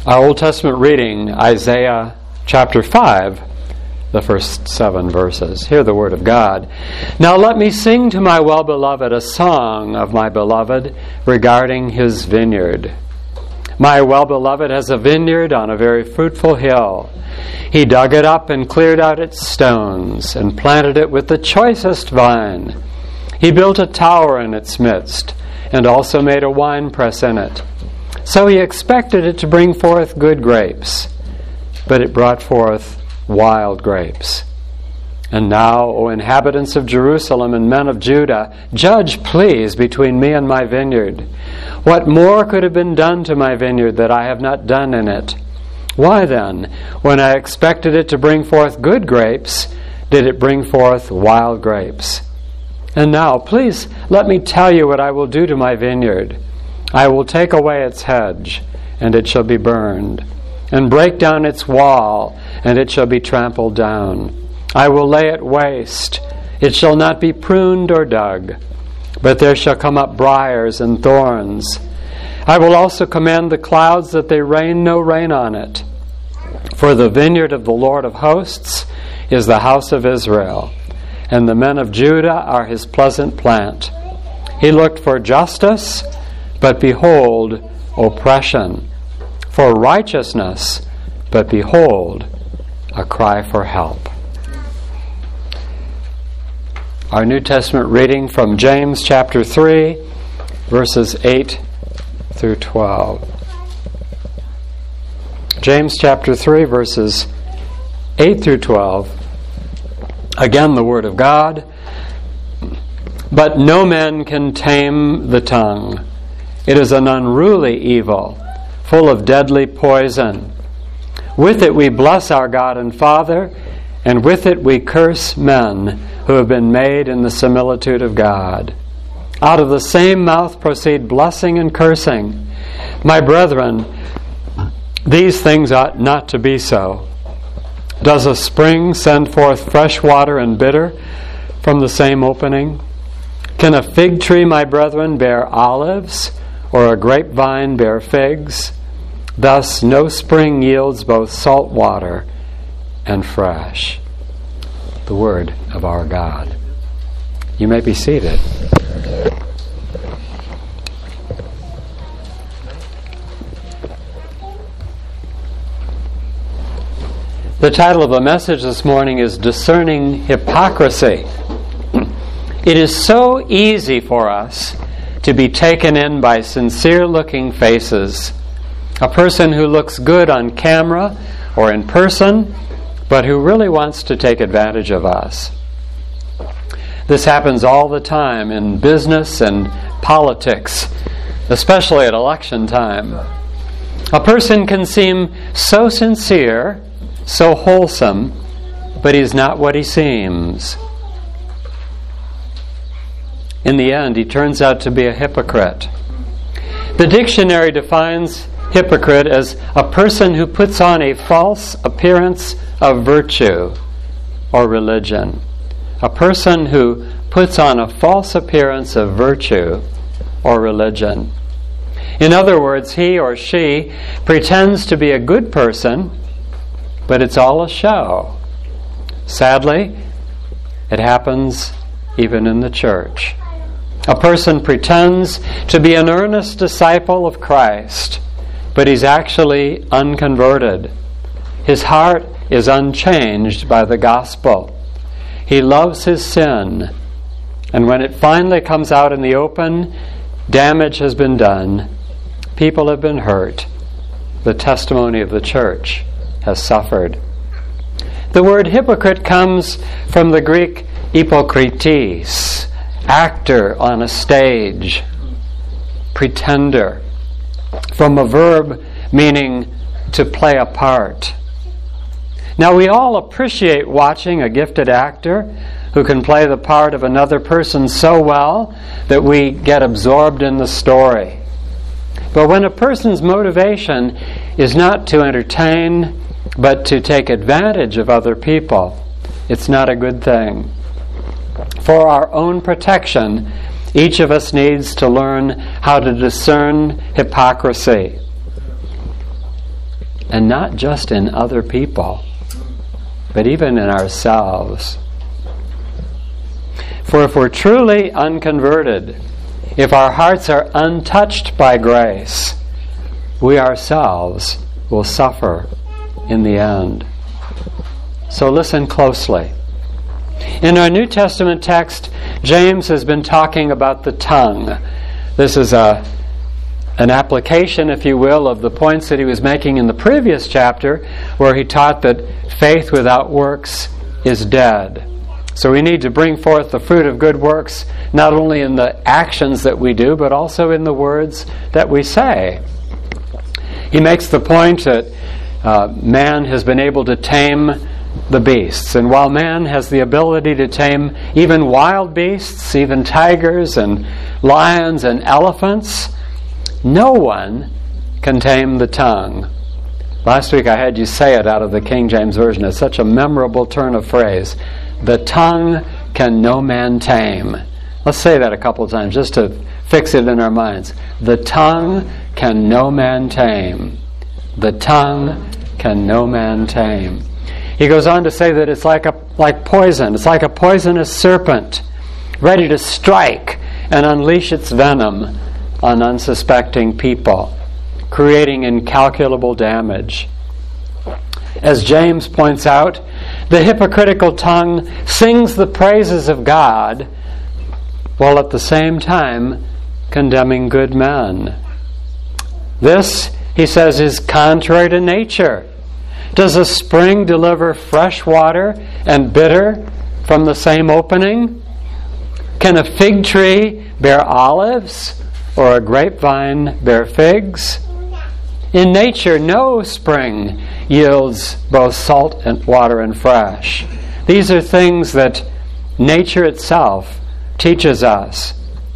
Our Old Testament reading, Isaiah chapter 5, the first 7 verses. Hear the word of God. Now let me sing to my well-beloved a song of my beloved regarding his vineyard. My well-beloved has a vineyard on a very fruitful hill. He dug it up and cleared out its stones and planted it with the choicest vine. He built a tower in its midst and also made a winepress in it. So he expected it to bring forth good grapes, but it brought forth wild grapes. And now, O inhabitants of Jerusalem and men of Judah, judge, please, between me and my vineyard. What more could have been done to my vineyard that I have not done in it? Why then, when I expected it to bring forth good grapes, did it bring forth wild grapes? And now, please, let me tell you what I will do to my vineyard. I will take away its hedge, and it shall be burned, and break down its wall, and it shall be trampled down. I will lay it waste. It shall not be pruned or dug, but there shall come up briars and thorns. I will also command the clouds that they rain no rain on it. For the vineyard of the Lord of hosts is the house of Israel, and the men of Judah are his pleasant plant. He looked for justice, but behold, oppression. For righteousness, but behold, a cry for help. Our New Testament reading from James chapter 3, verses 8 through 12. James chapter 3, verses 8 through 12. Again, the Word of God. But no man can tame the tongue. It is an unruly evil, full of deadly poison. With it we bless our God and Father, and with it we curse men who have been made in the similitude of God. Out of the same mouth proceed blessing and cursing. My brethren, these things ought not to be so. Does a spring send forth fresh water and bitter from the same opening? Can a fig tree, my brethren, bear olives, or a grapevine bear figs? Thus no spring yields both salt water and fresh. The word of our God. You may be seated. The title of the message this morning is Discerning Hypocrisy. It is so easy for us to be taken in by sincere-looking faces. A person who looks good on camera or in person, but who really wants to take advantage of us. This happens all the time in business and politics, especially at election time. A person can seem so sincere, so wholesome, but he's not what he seems. In the end, he turns out to be a hypocrite. The dictionary defines hypocrite as a person who puts on a false appearance of virtue or religion. A person who puts on a false appearance of virtue or religion. In other words, he or she pretends to be a good person, but it's all a show. Sadly, it happens even in the church. A person pretends to be an earnest disciple of Christ, but he's actually unconverted. His heart is unchanged by the gospel. He loves his sin, and when it finally comes out in the open, damage has been done. People have been hurt. The testimony of the church has suffered. The word hypocrite comes from the Greek hypokrites, actor on a stage, pretender, from a verb meaning to play a part. Now, we all appreciate watching a gifted actor who can play the part of another person so well that we get absorbed in the story. But when a person's motivation is not to entertain, but to take advantage of other people, it's not a good thing. For our own protection, each of us needs to learn how to discern hypocrisy. and not just in other people, but even in ourselves. For if we're truly unconverted, if our hearts are untouched by grace, we ourselves will suffer in the end. So listen closely. In our New Testament text, James has been talking about the tongue. This is an application, if you will, of the points that he was making in the previous chapter, where he taught that faith without works is dead. So we need to bring forth the fruit of good works, not only in the actions that we do, but also in the words that we say. He makes the point that man has been able to tame the beasts. And while man has the ability to tame even wild beasts, even tigers and lions and elephants, no one can tame the tongue. Last week I had you say it out of the King James Version. It's such a memorable turn of phrase. The tongue can no man tame. Let's say that a couple of times just to fix it in our minds. The tongue can no man tame. The tongue can no man tame. He goes on to say that it's like poison. It's like a poisonous serpent, ready to strike and unleash its venom on unsuspecting people, creating incalculable damage. As James points out, the hypocritical tongue sings the praises of God while at the same time condemning good men. This, he says, is contrary to nature. Does a spring deliver fresh water and bitter from the same opening? Can a fig tree bear olives or a grapevine bear figs? In nature, no spring yields both salt and water and fresh. These are things that nature itself teaches us.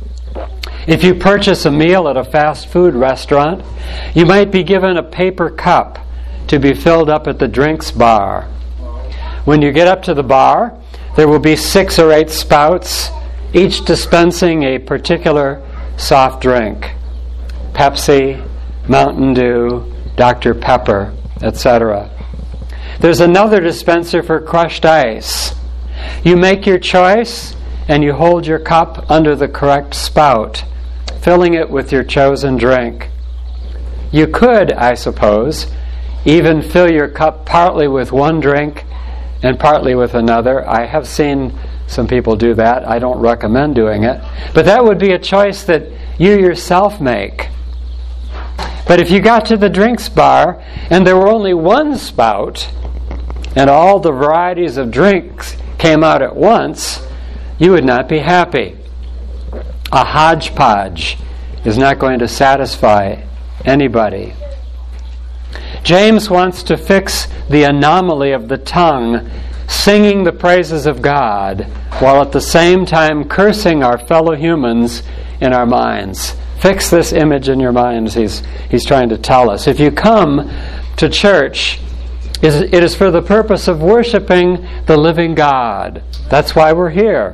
If you purchase a meal at a fast food restaurant, you might be given a paper cup to be filled up at the drinks bar. When you get up to the bar, there will be 6 or 8 spouts, each dispensing a particular soft drink. Pepsi, Mountain Dew, Dr. Pepper, etc. There's another dispenser for crushed ice. You make your choice and you hold your cup under the correct spout, filling it with your chosen drink. You could, I suppose, even fill your cup partly with one drink and partly with another. I have seen some people do that. I don't recommend doing it. But that would be a choice that you yourself make. But if you got to the drinks bar and there were only one spout and all the varieties of drinks came out at once, you would not be happy. A hodgepodge is not going to satisfy anybody. James wants to fix the anomaly of the tongue, singing the praises of God, while at the same time cursing our fellow humans in our minds. Fix this image in your minds, he's trying to tell us. If you come to church, it is for the purpose of worshiping the living God. That's why we're here.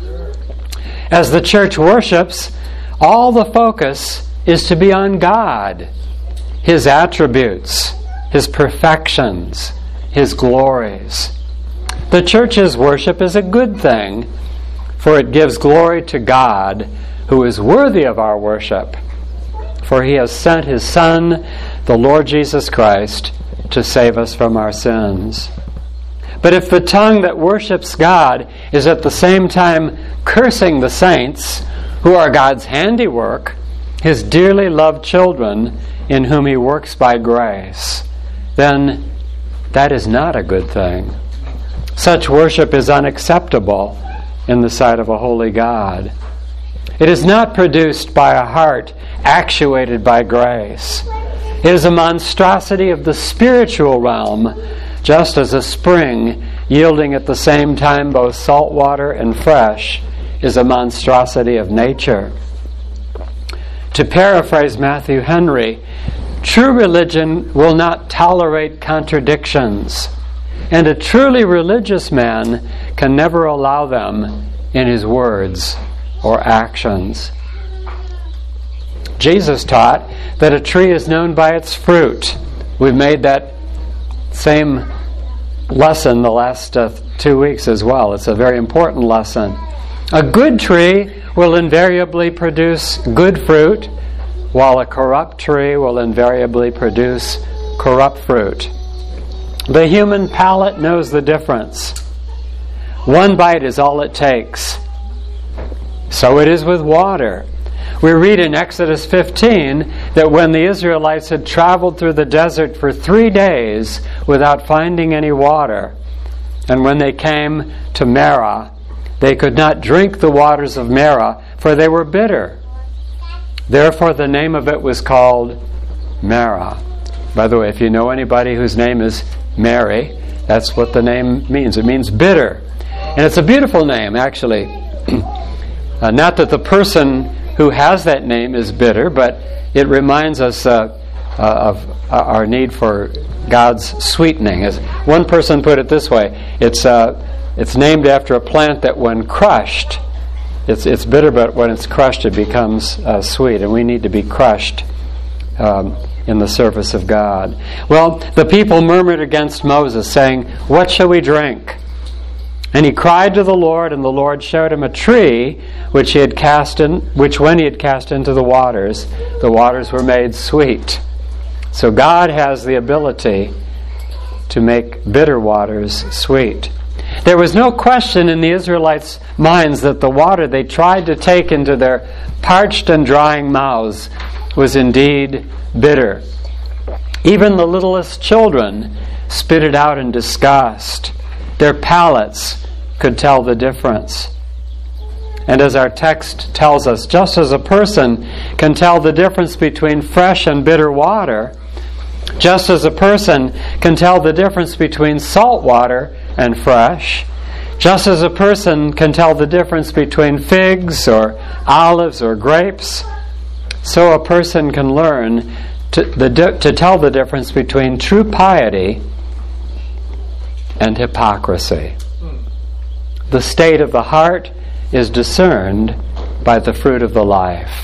As the church worships, all the focus is to be on God, His attributes, His perfections, His glories. The church's worship is a good thing, for it gives glory to God, who is worthy of our worship, for He has sent His Son, the Lord Jesus Christ, to save us from our sins. But if the tongue that worships God is at the same time cursing the saints, who are God's handiwork, His dearly loved children, in whom He works by grace, then that is not a good thing. Such worship is unacceptable in the sight of a holy God. It is not produced by a heart actuated by grace. It is a monstrosity of the spiritual realm, just as a spring yielding at the same time both salt water and fresh is a monstrosity of nature. To paraphrase Matthew Henry, true religion will not tolerate contradictions, and a truly religious man can never allow them in his words or actions. Jesus taught that a tree is known by its fruit. We've made that same lesson the last 2 weeks as well. It's a very important lesson. A good tree will invariably produce good fruit, while a corrupt tree will invariably produce corrupt fruit. The human palate knows the difference. One bite is all it takes. So it is with water. We read in Exodus 15 that when the Israelites had traveled through the desert for 3 days without finding any water, and when they came to Marah, they could not drink the waters of Marah, for they were bitter. Therefore the name of it was called Marah. By the way, if you know anybody whose name is Mary, that's what the name means. It means bitter. And it's a beautiful name, actually. Not that the person who has that name is bitter, but it reminds us of our need for God's sweetening. As one person put it this way, it's named after a plant that when crushed, it's bitter, but when it's crushed it becomes sweet, and we need to be crushed in the service of God. Well, the people murmured against Moses, saying, "What shall we drink?" And he cried to the Lord, and the Lord showed him a tree which when he had cast into the waters were made sweet. So God has the ability to make bitter waters sweet. There was no question in the Israelites' minds that the water they tried to take into their parched and drying mouths was indeed bitter. Even the littlest children spit it out in disgust. Their palates could tell the difference. And as our text tells us, just as a person can tell the difference between fresh and bitter water, just as a person can tell the difference between salt water and fresh, just as a person can tell the difference between figs or olives or grapes, so a person can learn to tell the difference between true piety and hypocrisy. The state of the heart is discerned by the fruit of the life.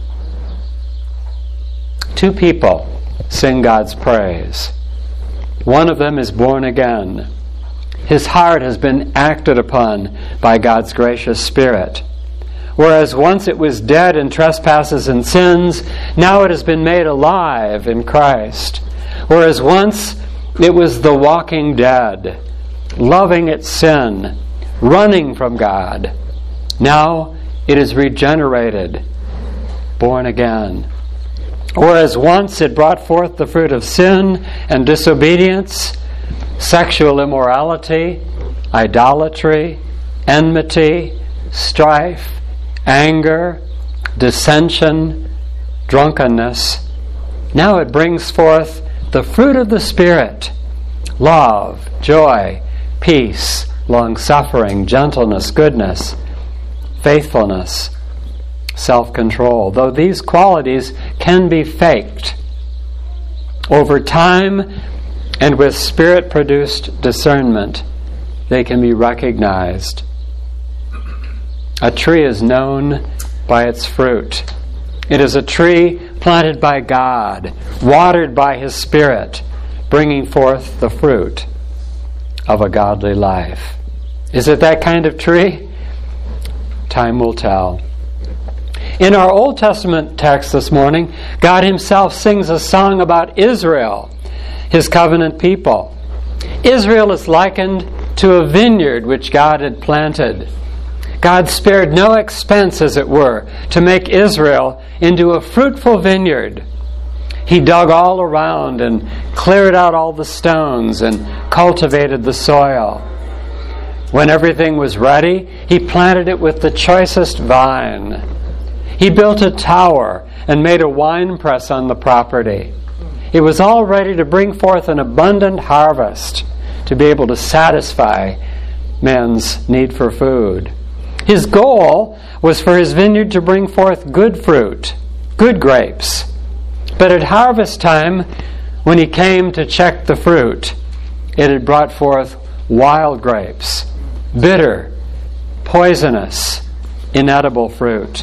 2 people sing God's praise. One of them is born again. His heart has been acted upon by God's gracious Spirit. Whereas once it was dead in trespasses and sins, now it has been made alive in Christ. Whereas once it was the walking dead, loving its sin, running from God, now it is regenerated, born again. Whereas once it brought forth the fruit of sin and disobedience, sexual immorality, idolatry, enmity, strife, anger, dissension, drunkenness, now it brings forth the fruit of the Spirit: love, joy, peace, long-suffering, gentleness, goodness, faithfulness, self-control. Though these qualities can be faked, over time and with Spirit-produced discernment, they can be recognized. A tree is known by its fruit. It is a tree planted by God, watered by His Spirit, bringing forth the fruit of a godly life. Is it that kind of tree? Time will tell. In our Old Testament text this morning, God Himself sings a song about Israel, His covenant people. Israel is likened to a vineyard which God had planted. God spared no expense, as it were, to make Israel into a fruitful vineyard. He dug all around and cleared out all the stones and cultivated the soil. When everything was ready, He planted it with the choicest vine. He built a tower and made a wine press on the property. It was all ready to bring forth an abundant harvest, to be able to satisfy man's need for food. His goal was for His vineyard to bring forth good fruit, good grapes. But at harvest time, when He came to check the fruit, it had brought forth wild grapes, bitter, poisonous, inedible fruit.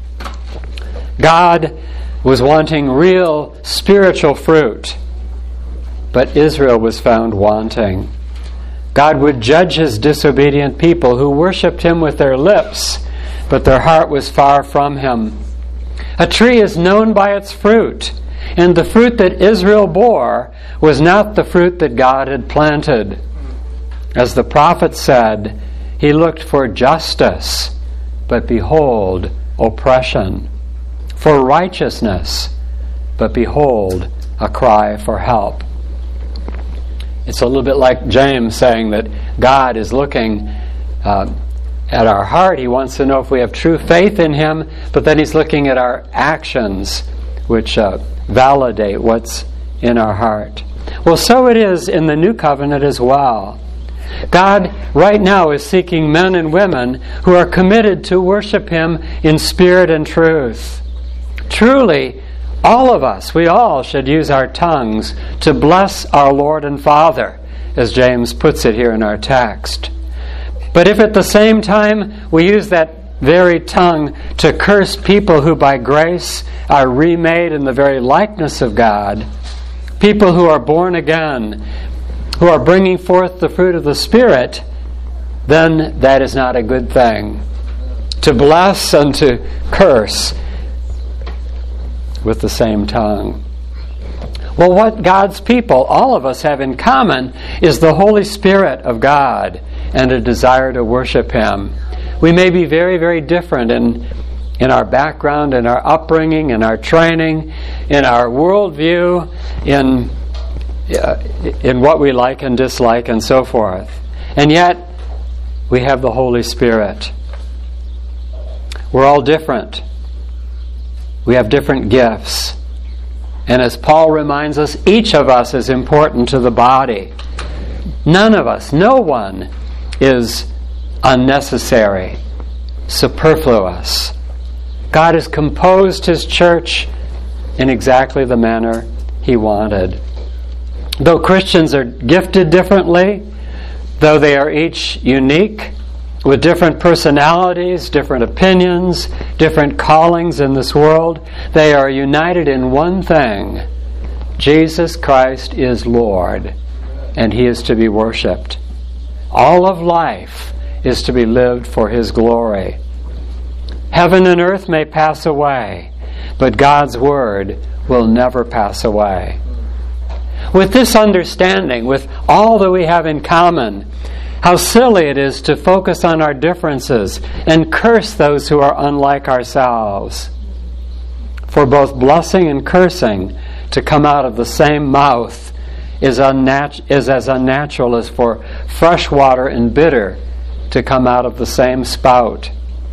God was wanting real spiritual fruit, but Israel was found wanting. God would judge his disobedient people who worshipped him with their lips, but their heart was far from him. A tree is known by its fruit, and the fruit that Israel bore was not the fruit that God had planted. As the prophet said, he looked for justice, but behold, oppression. For righteousness, but behold, a cry for help. It's a little bit like James saying that God is looking at our heart. He wants to know if we have true faith in him, but then he's looking at our actions, which validate what's in our heart. Well, so it is in the new covenant as well. God right now is seeking men and women who are committed to worship him in spirit and truth. Truly, all of us, we all should use our tongues to bless our Lord and Father, as James puts it here in our text. But if at the same time we use that very tongue to curse people who by grace are remade in the very likeness of God, people who are born again, who are bringing forth the fruit of the Spirit, then that is not a good thing. To bless and to curse with the same tongue. Well, what God's people, all of us, have in common is the Holy Spirit of God and a desire to worship him. We may be very, very different in our background, in our upbringing, in our training, in our worldview, in what we like and dislike and so forth. And yet, we have the Holy Spirit. We're all different. We have different gifts. And as Paul reminds us, each of us is important to the body. None of us, no one, is unnecessary, superfluous. God has composed his church in exactly the manner he wanted. Though Christians are gifted differently, though they are each unique, with different personalities, different opinions, different callings in this world, they are united in one thing. Jesus Christ is Lord, and he is to be worshipped. All of life is to be lived for his glory. Heaven and earth may pass away, but God's word will never pass away. With this understanding, with all that we have in common, how silly it is to focus on our differences and curse those who are unlike ourselves. For both blessing and cursing to come out of the same mouth is as unnatural as for fresh water and bitter to come out of the same spout.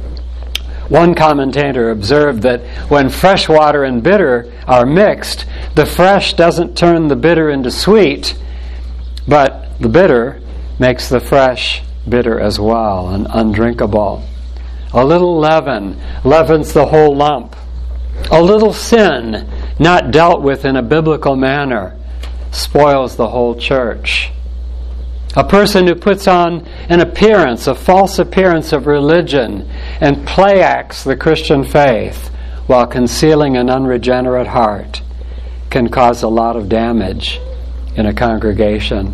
One commentator observed that when fresh water and bitter are mixed, the fresh doesn't turn the bitter into sweet, but the bitter makes the fresh bitter as well and undrinkable. A little leaven leavens the whole lump. A little sin, not dealt with in a biblical manner, spoils the whole church. A person who puts on an appearance, a false appearance of religion, and play acts the Christian faith while concealing an unregenerate heart can cause a lot of damage in a congregation.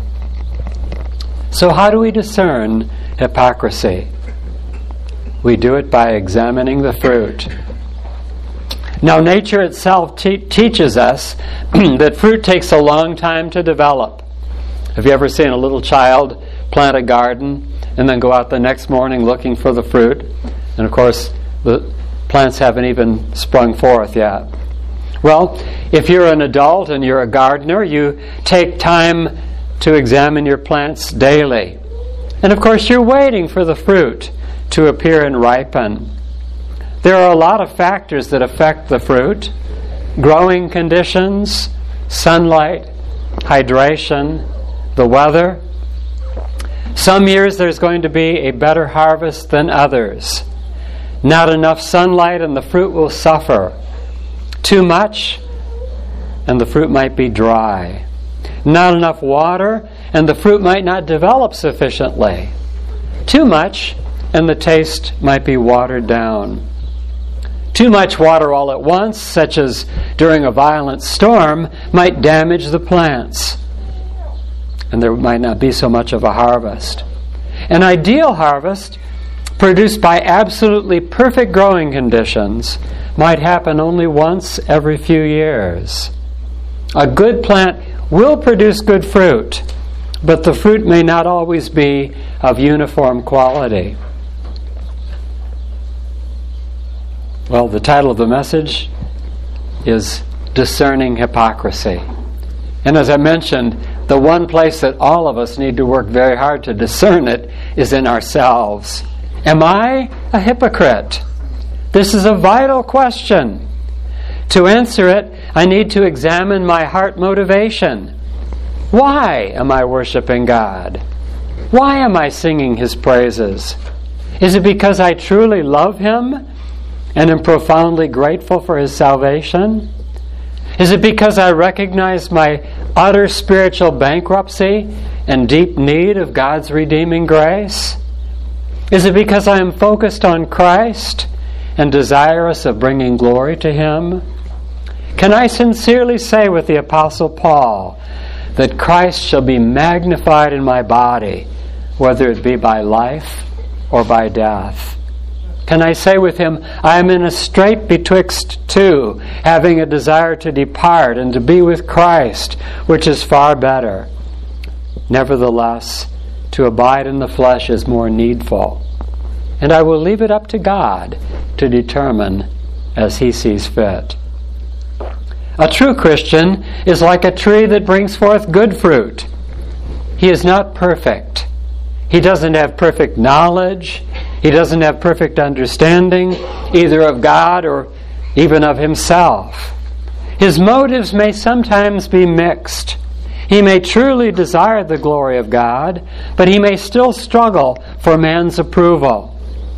So how do we discern hypocrisy? We do it by examining the fruit. Now, nature itself teaches us that fruit takes a long time to develop. Have you ever seen a little child plant a garden and then go out the next morning looking for the fruit? And of course, the plants haven't even sprung forth yet. Well, if you're an adult and you're a gardener, you take time to examine your plants daily. And of course, you're waiting for the fruit to appear and ripen. There are a lot of factors that affect the fruit: growing conditions, sunlight, hydration, the weather. Some years there's going to be a better harvest than others. Not enough sunlight and the fruit will suffer. Too much and the fruit might be dry. Not enough water and the fruit might not develop sufficiently. Too much and the taste might be watered down. Too much water all at once, such as during a violent storm, might damage the plants. and there might not be so much of a harvest. An ideal harvest, produced by absolutely perfect growing conditions, might happen only once every few years. A good plant will produce good fruit, but the fruit may not always be of uniform quality. Well, the title of the message is Discerning Hypocrisy. And as I mentioned, the one place that all of us need to work very hard to discern it is in ourselves. Am I a hypocrite? This is a vital question. To answer it, I need to examine my heart motivation. Why am I worshiping God? Why am I singing His praises? Is it because I truly love Him and am profoundly grateful for His salvation? Is it because I recognize my utter spiritual bankruptcy and deep need of God's redeeming grace? Is it because I am focused on Christ and desirous of bringing glory to Him? Can I sincerely say with the Apostle Paul that Christ shall be magnified in my body, whether it be by life or by death? Can I say with him, I am in a strait betwixt two, having a desire to depart and to be with Christ, which is far better. Nevertheless, to abide in the flesh is more needful, and I will leave it up to God to determine as He sees fit. A true Christian is like a tree that brings forth good fruit. He is not perfect. He doesn't have perfect knowledge. He doesn't have perfect understanding, either of God or even of himself. His motives may sometimes be mixed. He may truly desire the glory of God, but he may still struggle for man's approval.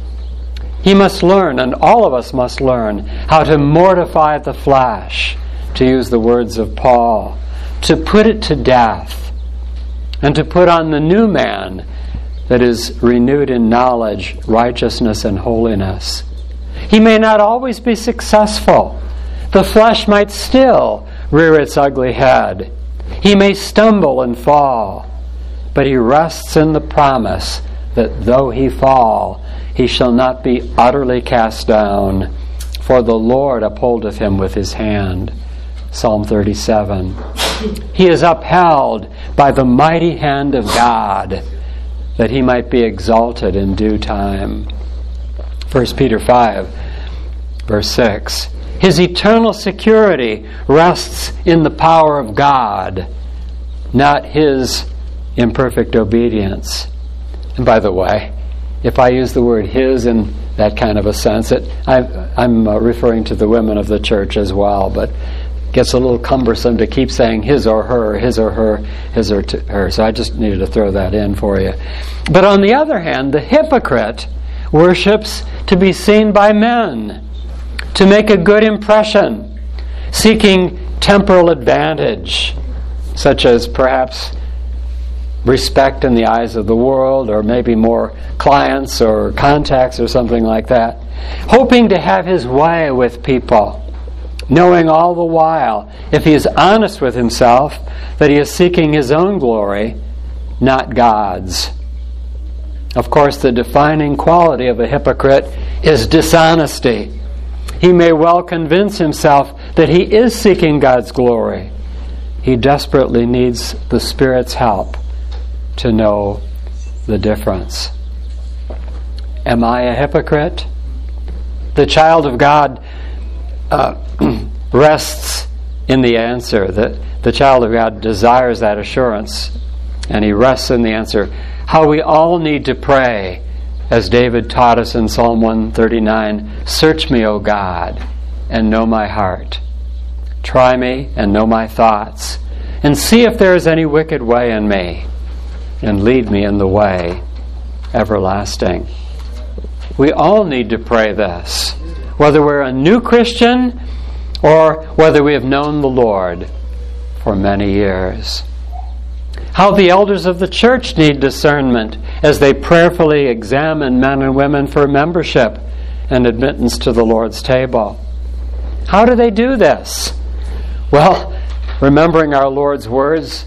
He must learn, and all of us must learn, how to mortify the flesh, to use the words of Paul, to put it to death, and to put on the new man that is renewed in knowledge, righteousness, and holiness. He may not always be successful. The flesh might still rear its ugly head. He may stumble and fall, but he rests in the promise that though he fall, he shall not be utterly cast down, for the Lord upholdeth him with his hand. Psalm 37. He is upheld by the mighty hand of God, that he might be exalted in due time. 1 Peter 5, verse 6. His eternal security rests in the power of God, not his imperfect obedience. And by the way, if I use the word his in that kind of a sense, I'm referring to the women of the church as well, but gets a little cumbersome to keep saying his or her, his or her, his or her. So I just needed to throw that in for you. But on the other hand, the hypocrite worships to be seen by men, to make a good impression, seeking temporal advantage, such as perhaps respect in the eyes of the world, or maybe more clients or contacts or something like that, hoping to have his way with people, knowing all the while, if he is honest with himself, that he is seeking his own glory, not God's. Of course, the defining quality of a hypocrite is dishonesty. He may well convince himself that he is seeking God's glory. He desperately needs the Spirit's help to know the difference. Am I a hypocrite? The child of God rests in the answer. The child of God desires that assurance, and he rests in the answer. How we all need to pray, as David taught us in Psalm 139, "Search me, O God, and know my heart. Try me and know my thoughts, and see if there is any wicked way in me, and lead me in the way everlasting." We all need to pray this, whether we're a new Christian or whether we have known the Lord for many years. How the elders of the church need discernment as they prayerfully examine men and women for membership and admittance to the Lord's table. How do they do this? Well, remembering our Lord's words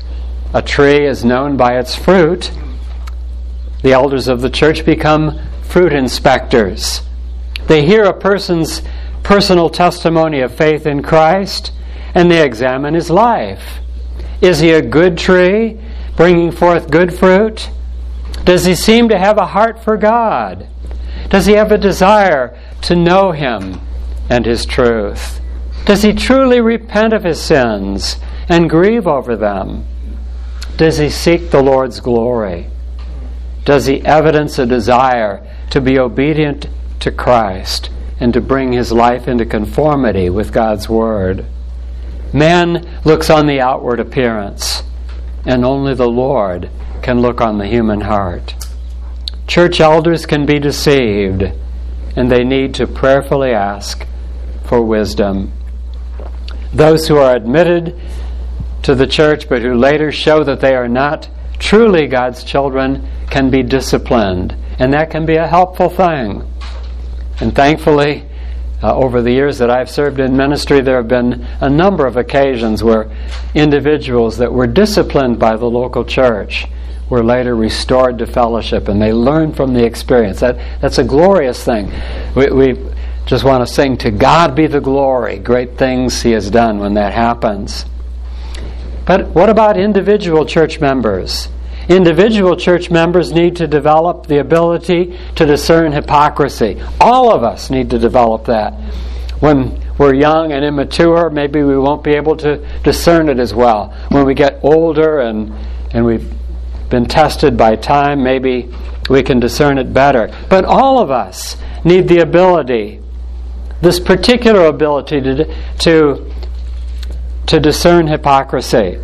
A tree is known by its fruit. The elders of the church become fruit inspectors. They hear a person's personal testimony of faith in Christ, and they examine his life. Is he a good tree, bringing forth good fruit? Does he seem to have a heart for God? Does he have a desire to know Him and His truth? Does he truly repent of his sins and grieve over them? Does he seek the Lord's glory? Does he evidence a desire to be obedient to Christ and to bring his life into conformity with God's Word? Man looks on the outward appearance, and only the Lord can look on the human heart. Church elders can be deceived, and they need to prayerfully ask for wisdom. Those who are admitted to the church but who later show that they are not truly God's children can be disciplined, and that can be a helpful thing. And thankfully, over the years that I've served in ministry, there have been a number of occasions where individuals that were disciplined by the local church were later restored to fellowship, and they learned from the experience. That's a glorious thing. We just want to sing, "To God be the glory, great things He has done," when that happens. But what about individual church members? Individual church members need to develop the ability to discern hypocrisy. All of us need to develop that. When we're young and immature, maybe we won't be able to discern it as well. When we get older and we've been tested by time, maybe we can discern it better. But all of us need the ability, this particular ability to discern hypocrisy.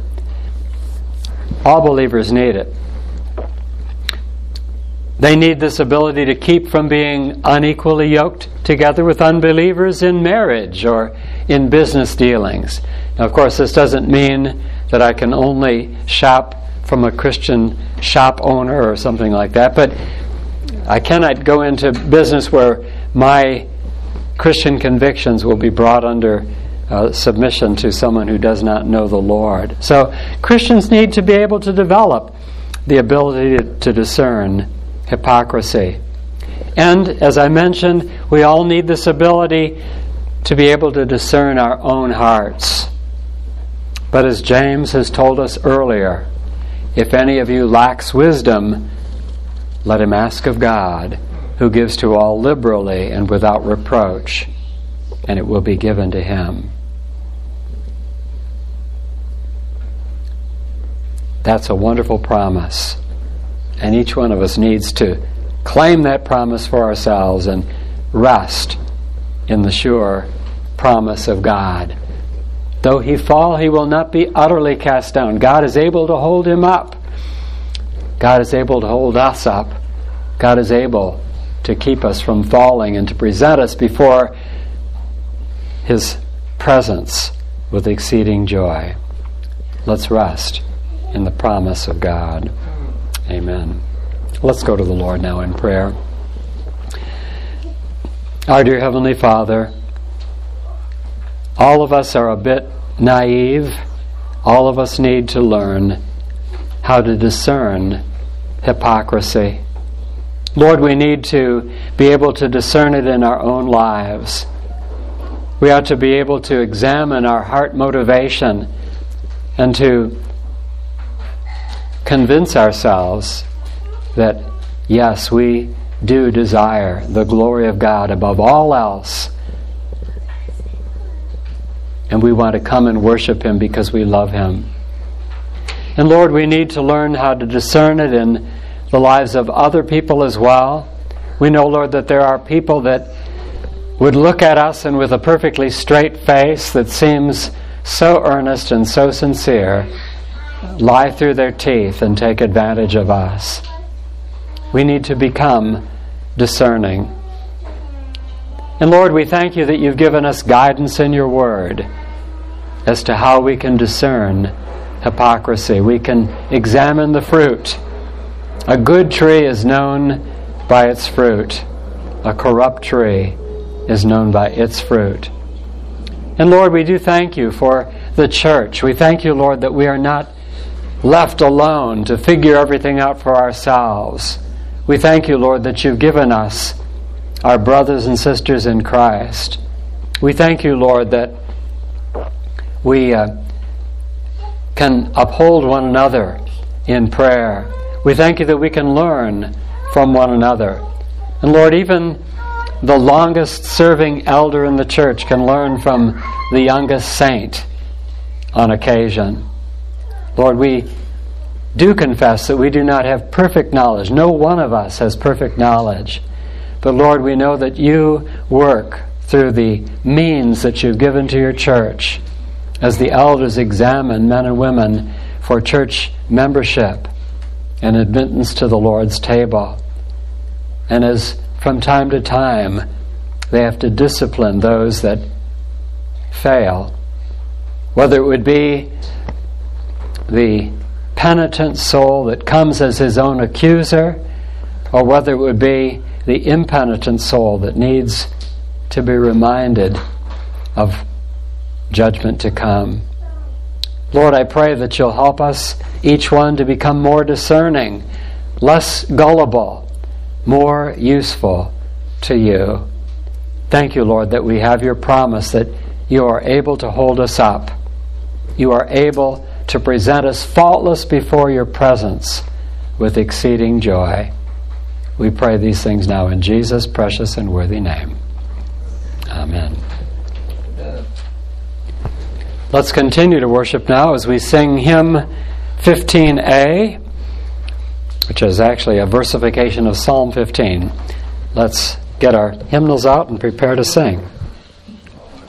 All believers need it. They need this ability to keep from being unequally yoked together with unbelievers in marriage or in business dealings. Now, of course, this doesn't mean that I can only shop from a Christian shop owner or something like that, but I cannot go into business where my Christian convictions will be brought under submission to someone who does not know the Lord. So Christians need to be able to develop the ability to discern hypocrisy. And as I mentioned, we all need this ability to be able to discern our own hearts. But as James has told us earlier, if any of you lacks wisdom, let him ask of God, who gives to all liberally and without reproach, and it will be given to him. That's a wonderful promise. And each one of us needs to claim that promise for ourselves and rest in the sure promise of God. Though he fall, he will not be utterly cast down. God is able to hold him up. God is able to hold us up. God is able to keep us from falling and to present us before His presence with exceeding joy. Let's rest in the promise of God. Amen. Let's go to the Lord now in prayer. Our dear Heavenly Father, all of us are a bit naive. All of us need to learn how to discern hypocrisy. Lord, we need to be able to discern it in our own lives. We ought to be able to examine our heart motivation and to convince ourselves that, yes, we do desire the glory of God above all else. And we want to come and worship Him because we love Him. And Lord, we need to learn how to discern it in the lives of other people as well. We know, Lord, that there are people that would look at us and with a perfectly straight face that seems so earnest and so sincere, lie through their teeth and take advantage of us. We need to become discerning. And Lord, we thank You that You've given us guidance in Your Word as to how we can discern hypocrisy. We can examine the fruit. A good tree is known by its fruit. A corrupt tree is known by its fruit. And Lord, we do thank You for the church. We thank You, Lord, that we are not left alone to figure everything out for ourselves. We thank you, Lord, that you've given us our brothers and sisters in Christ. We thank you, Lord, that we can uphold one another in prayer. We thank you that we can learn from one another. And Lord, even the longest serving elder in the church can learn from the youngest saint on occasion. Lord, we do confess that we do not have perfect knowledge. No one of us has perfect knowledge. But Lord, we know that you work through the means that you've given to your church as the elders examine men and women for church membership and admittance to the Lord's table. And as from time to time they have to discipline those that fail, whether it would be the penitent soul that comes as his own accuser, or whether it would be the impenitent soul that needs to be reminded of judgment to come. Lord, I pray that you'll help us, each one, to become more discerning, less gullible, more useful to you. Thank you, Lord, that we have your promise that you are able to hold us up. You are able to present us faultless before your presence with exceeding joy. We pray these things now in Jesus' precious and worthy name. Amen. Let's continue to worship now as we sing hymn 15a, which is actually a versification of Psalm 15. Let's get our hymnals out and prepare to sing.